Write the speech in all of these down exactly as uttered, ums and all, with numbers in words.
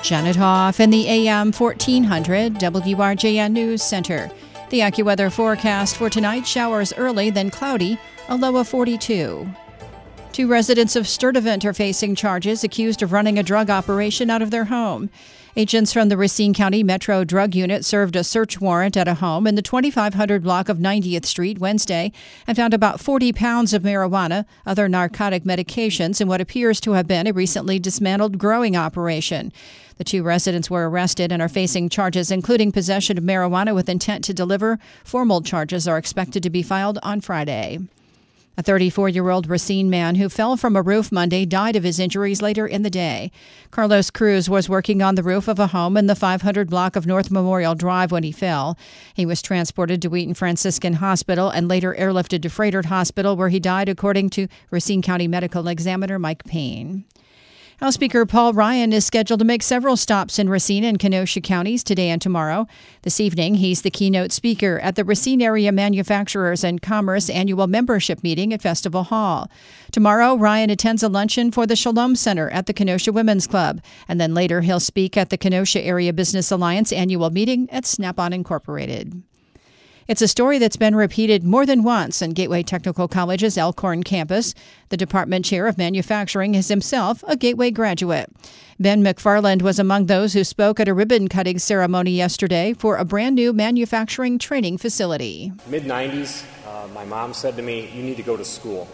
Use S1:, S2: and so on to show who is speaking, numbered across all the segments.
S1: Janet Hoff in the A M fourteen hundred W R J N News Center. The AccuWeather forecast for tonight: showers early, then cloudy, a low of forty-two. Two residents of Sturtevant are facing charges accused of running a drug operation out of their home. Agents from the Racine County Metro Drug Unit served a search warrant at a home in the twenty-five hundred block of ninetieth Street Wednesday and found about forty pounds of marijuana, other narcotic medications, and what appears to have been a recently dismantled growing operation. The two residents were arrested and are facing charges including possession of marijuana with intent to deliver. Formal charges are expected to be filed on Friday. A thirty-four-year-old Racine man who fell from a roof Monday died of his injuries later in the day. Carlos Cruz was working on the roof of a home in the five hundred block of North Memorial Drive when he fell. He was transported to Wheaton Franciscan Hospital and later airlifted to Froedtert Hospital, where he died, according to Racine County Medical Examiner Mike Payne. House Speaker Paul Ryan is scheduled to make several stops in Racine and Kenosha counties today and tomorrow. This evening, he's the keynote speaker at the Racine Area Manufacturers and Commerce annual membership meeting at Festival Hall. Tomorrow, Ryan attends a luncheon for the Shalom Center at the Kenosha Women's Club, and then later he'll speak at the Kenosha Area Business Alliance annual meeting at Snap-on Incorporated. It's a story that's been repeated more than once on Gateway Technical College's Elkhorn campus. The department chair of manufacturing is himself a Gateway graduate. Ben McFarland was among those who spoke at a ribbon-cutting ceremony yesterday for a brand-new manufacturing training facility.
S2: mid nineties, uh, my mom said to me, "You need to go to school."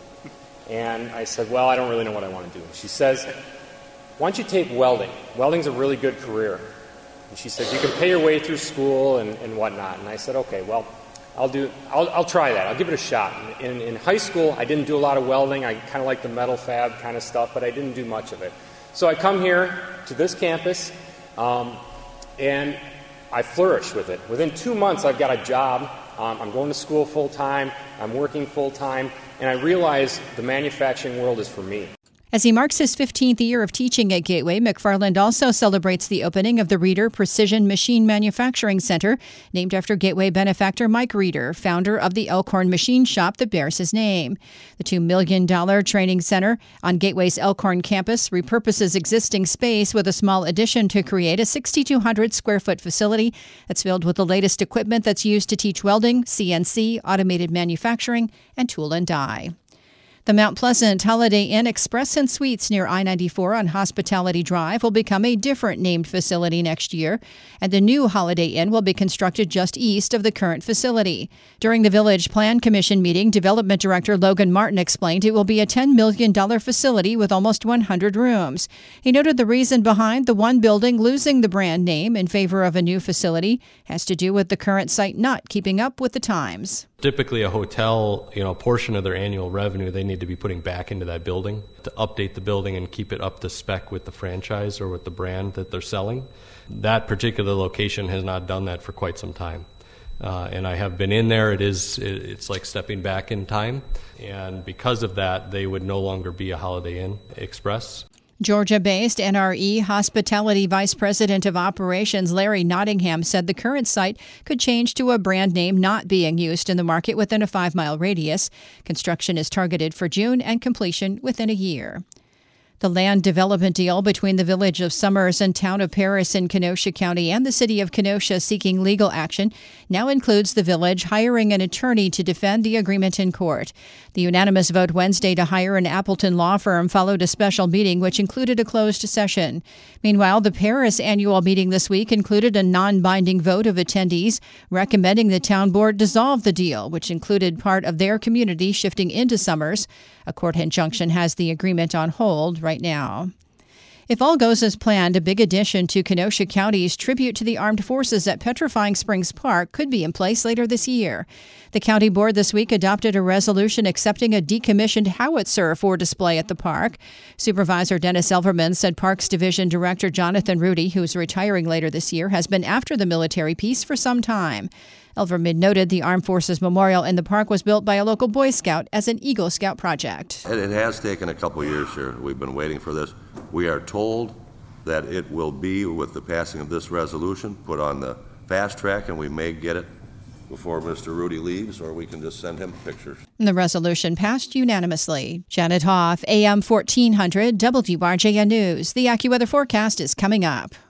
S2: And I said, "Well, I don't really know what I want to do." She says, "Why don't you take welding? Welding's a really good career." And she said, "You can pay your way through school and, and whatnot." And I said, "Okay, well, I'll do. I'll, I'll try that. I'll give it a shot." In, in high school, I didn't do a lot of welding. I kind of like the metal fab kind of stuff, but I didn't do much of it. So I come here to this campus, um, and I flourish with it. Within two months, I've got a job. Um, I'm going to school full time. I'm working full time, and I realize the manufacturing world is for me.
S1: As he marks his fifteenth year of teaching at Gateway, McFarland also celebrates the opening of the Reeder Precision Machine Manufacturing Center, named after Gateway benefactor Mike Reeder, founder of the Elkhorn machine shop that bears his name. The two million dollars training center on Gateway's Elkhorn campus repurposes existing space with a small addition to create a six thousand two hundred square foot facility that's filled with the latest equipment that's used to teach welding, C N C, automated manufacturing, and tool and die. The Mount Pleasant Holiday Inn Express and Suites near I ninety-four on Hospitality Drive will become a different named facility next year, and the new Holiday Inn will be constructed just east of the current facility. During the Village Plan Commission meeting, Development Director Logan Martin explained it will be a ten million dollars facility with almost one hundred rooms. He noted the reason behind the one building losing the brand name in favor of a new facility has to do with the current site not keeping up with the times.
S3: Typically a hotel, you know, a portion of their annual revenue they need to be putting back into that building to update the building and keep it up to spec with the franchise or with the brand that they're selling. That particular location has not done that for quite some time. Uh, and I have been in there. It is, it, it's like stepping back in time. And because of that, they would no longer be a Holiday Inn Express.
S1: Georgia-based N R E Hospitality Vice President of Operations Larry Nottingham said the current site could change to a brand name not being used in the market within a five-mile radius. Construction is targeted for June and completion within a year. The land development deal between the Village of Somers and Town of Paris in Kenosha County and the City of Kenosha seeking legal action now includes the village hiring an attorney to defend the agreement in court. The unanimous vote Wednesday to hire an Appleton law firm followed a special meeting which included a closed session. Meanwhile, the Paris annual meeting this week included a non-binding vote of attendees recommending the town board dissolve the deal, which included part of their community shifting into Somers. A court injunction has the agreement on hold right now. If all goes as planned, a big addition to Kenosha County's tribute to the armed forces at Petrifying Springs Park could be in place later this year. The county board this week adopted a resolution accepting a decommissioned howitzer for display at the park. Supervisor Dennis Elverman said Parks Division Director Jonathan Rudy, who's retiring later this year, has been after the military piece for some time. Elverman noted the Armed Forces Memorial in the park was built by a local Boy Scout as an Eagle Scout project.
S4: It has taken a couple years here. We've been waiting for this. We are told that it will be, with the passing of this resolution, put on the fast track, and we may get it before Mister Rudy leaves, or we can just send him pictures.
S1: The resolution passed unanimously. Janet Hoff, A M fourteen hundred, W R J N News. The AccuWeather forecast is coming up.